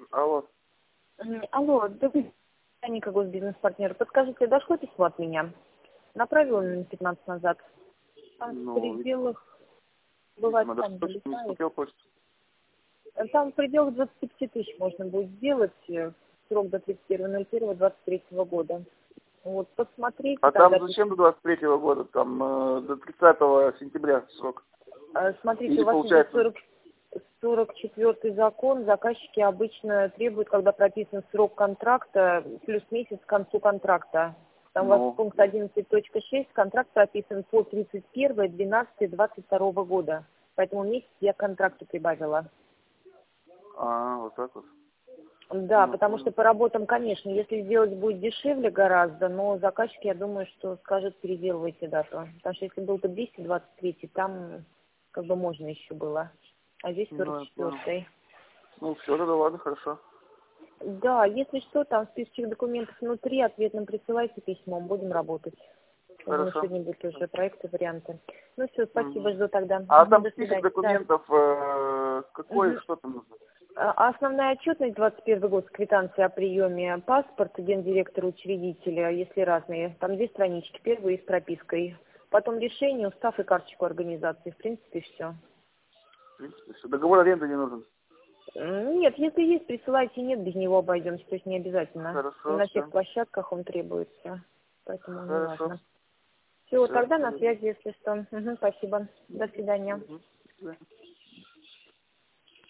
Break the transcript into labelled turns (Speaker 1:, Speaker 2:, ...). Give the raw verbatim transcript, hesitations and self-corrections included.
Speaker 1: Алло.
Speaker 2: М, Алло, добрый день, Ника, госбизнес-партнер. Подскажите, дошло письмо от меня? Направила минут пятнадцать назад. Там в
Speaker 1: Ну,
Speaker 2: пределах, бывает,
Speaker 1: видимо, даже
Speaker 2: сам
Speaker 1: точно не
Speaker 2: залетает.
Speaker 1: смотрел почту.
Speaker 2: Там в пределах двадцати пяти тысяч можно будет сделать, э, срок до тридцать первого ноль первого двадцать третьего года. Вот, посмотрите
Speaker 1: А
Speaker 2: тогда.
Speaker 1: там зачем до двадцать третьего года? Там э, до тридцатого сентября срок.
Speaker 2: Э, Смотрите,
Speaker 1: Или
Speaker 2: у вас идет
Speaker 1: получается...
Speaker 2: сорок, сорок четвёртый закон. Заказчики обычно требуют, когда прописан срок контракта, плюс месяц к концу контракта. Там у вас
Speaker 1: Ну,
Speaker 2: пункт одиннадцать точка шесть, контракт прописан по тридцать первое двенадцатое двадцать второго года. Поэтому месяц я к контракту прибавила.
Speaker 1: а, вот так вот.
Speaker 2: Да,
Speaker 1: Ну,
Speaker 2: потому что
Speaker 1: понял.
Speaker 2: по работам, конечно, если сделать будет дешевле гораздо, но заказчик, я думаю, что скажет, переделывайте дату. Потому что если был бы двести двадцать три, там как бы можно еще было. А здесь сорок
Speaker 1: Ну, я понял.
Speaker 2: четвёртый.
Speaker 1: Ну, все, тогда ладно, хорошо.
Speaker 2: Да, если что, там списочек документов внутри, ответным присылайте письмом, будем работать. Я думаю,
Speaker 1: Хорошо.
Speaker 2: сегодня будут уже проекты, варианты. Ну все, спасибо,
Speaker 1: Мгм.
Speaker 2: жду тогда.
Speaker 1: А
Speaker 2: Мгм,
Speaker 1: там
Speaker 2: до
Speaker 1: список
Speaker 2: свидания. Да.
Speaker 1: документов э, какой,
Speaker 2: Мгм.
Speaker 1: что там нужно?
Speaker 2: А основная отчетность двадцать первый год с квитанцией о приеме, паспорт гендиректора учредителя, если разные. Там две странички, первая с пропиской. Потом решение, устав и карточку организации. В принципе, все.
Speaker 1: В принципе, все. Договор аренды не нужен.
Speaker 2: Нет, если есть, присылайте, нет, без него обойдемся, то есть не обязательно. Не
Speaker 1: Хорошо,
Speaker 2: на всех
Speaker 1: все.
Speaker 2: площадках он требуется, поэтому не
Speaker 1: Хорошо.
Speaker 2: важно. Все,
Speaker 1: Все,
Speaker 2: тогда на
Speaker 1: спасибо.
Speaker 2: связи, если что. Мгм, спасибо. До свидания.
Speaker 1: Мгм. До свидания.